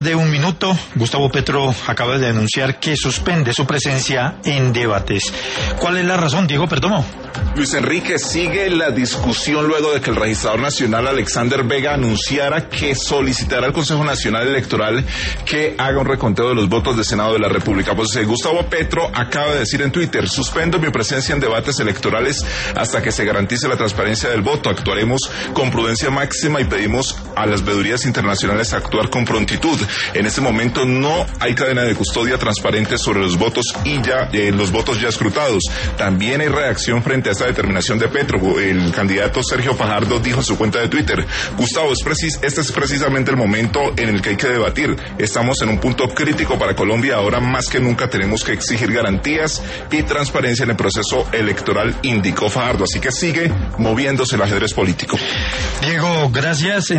De un minuto, Gustavo Petro acaba de anunciar que suspende su presencia en debates. ¿Cuál es la razón, Diego Perdomo? Luis Enrique, sigue la discusión luego de que el registrador nacional Alexander Vega anunciara que solicitará al Consejo Nacional Electoral que haga un reconteo de los votos del Senado de la República. Pues Gustavo Petro acaba de decir en Twitter: suspendo mi presencia en debates electorales hasta que se garantice la transparencia del voto. Actuaremos con prudencia máxima y pedimos a las veedurías internacionales actuar con prontitud. En este momento no hay cadena de custodia transparente sobre los votos y los votos ya escrutados. También hay reacción frente a esta determinación de Petro. El candidato Sergio Fajardo dijo en su cuenta de Twitter: Gustavo, este es precisamente el momento en el que hay que debatir. Estamos en un punto crítico para Colombia. Ahora más que nunca tenemos que exigir garantías y transparencia en el proceso electoral, indicó Fajardo. Así que sigue moviéndose el ajedrez político. Diego, gracias.